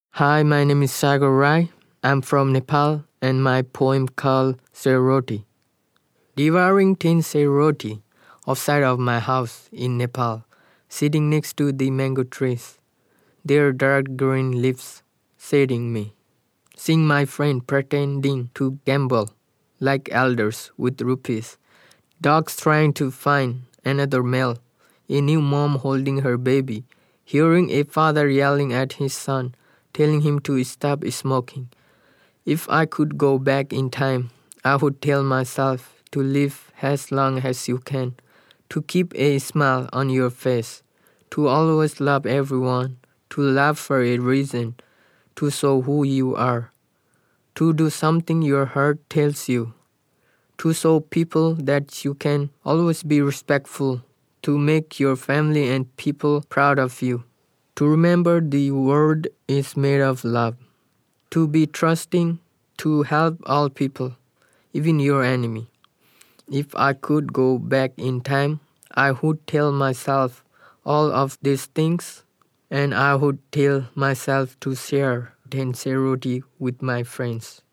Hi, my name is Sagar Rai. I'm from Nepal and my poem called Seroti. Devouring thin seroti outside of my house in Nepal, sitting next to the mango trees, their dark green leaves shading me. Seeing my friend pretending to gamble like elders with rupees, dogs trying to find another male, a new mom holding her baby, hearing a father yelling at his son, telling him to stop smoking. If I could go back in time, I would tell myself to live as long as you can, to keep a smile on your face, to always love everyone, to laugh for a reason, to show who you are, to do something your heart tells you, to show people that you can always be respectful, to make your family and people proud of you, to remember the world is made of love, to be trusting, to help all people, even your enemy. If I could go back in time, I would tell myself all of these things, and I would tell myself to share sincerity with my friends.